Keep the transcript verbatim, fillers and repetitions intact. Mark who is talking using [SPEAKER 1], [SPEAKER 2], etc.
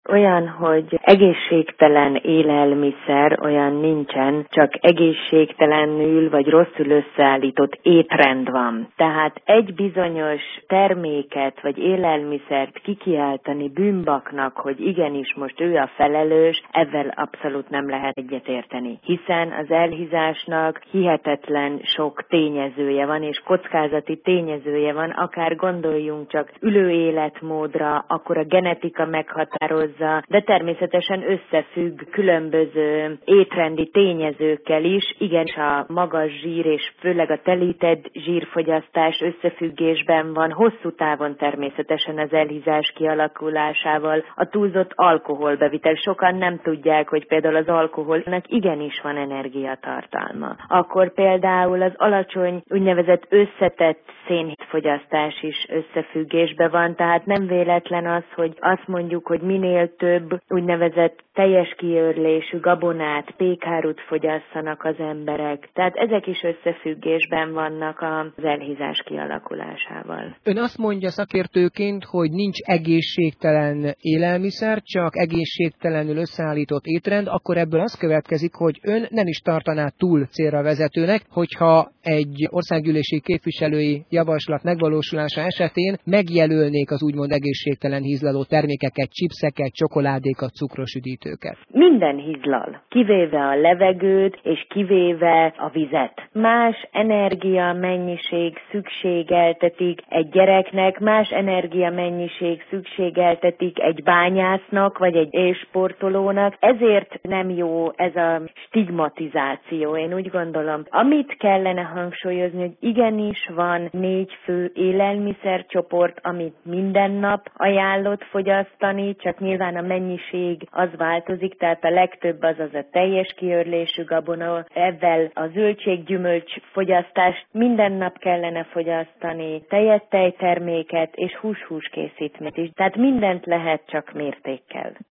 [SPEAKER 1] Olyan, hogy egészségtelen élelmiszer, olyan nincsen, csak egészségtelenül vagy rosszul összeállított étrend van. Tehát egy bizonyos terméket vagy élelmiszert kikiáltani bűnbaknak, hogy igenis most ő a felelős, ezzel abszolút nem lehet egyetérteni. Hiszen az elhízásnak hihetetlen sok tényezője van, és kockázati tényezője van, akár gondoljunk csak ülő életmódra, akkor a genetika meghatározza, de természetesen összefügg különböző étrendi tényezőkkel is. Igen, a magas zsír és főleg a telített zsírfogyasztás összefüggésben van, hosszú távon természetesen az elhízás kialakulásával, a túlzott alkoholbevitel. Sokan nem tudják, hogy például az alkoholnak igenis van energiatartalma. Akkor például az alacsony úgynevezett összetett szénhidfogyasztás is összefüggésben van, tehát nem véletlen az, hogy azt mondjuk, hogy minél több úgynevezett teljes kiörlésű gabonát, pékárút fogyasszanak az emberek. Tehát ezek is összefüggésben vannak az elhízás kialakulásával.
[SPEAKER 2] Ön azt mondja szakértőként, hogy nincs egészségtelen élelmiszer, csak egészségtelenül összeállított étrend, akkor ebből az következik, hogy ön nem is tartaná túl célra vezetőnek, hogyha egy országgyűlési képviselői javaslat megvalósulása esetén megjelölnék az úgymond egészségtelen hízlaló termékeket, chipseket, csokoládékat, cukros üdítőket.
[SPEAKER 1] Minden hízlal, kivéve a levegőt és kivéve a vizet. Más energia mennyiség szükségeltetik egy gyereknek, más energia mennyiség szükségeltetik egy bányásznak vagy egy élsportolónak. Ezért nem jó ez a stigmatizáció, én úgy gondolom. Amit kellene hangsúlyozni, hogy igenis van négy fő élelmiszercsoport, amit minden nap ajánlott fogyasztani, csak nyilván a mennyiség az változik, tehát a legtöbb az az a teljes kiörlésű gabona, ezzel a zöldséggyümölcs fogyasztást minden nap kellene fogyasztani, tejet tejterméket és hús-húskészítményt is, tehát mindent lehet, csak mértékkel.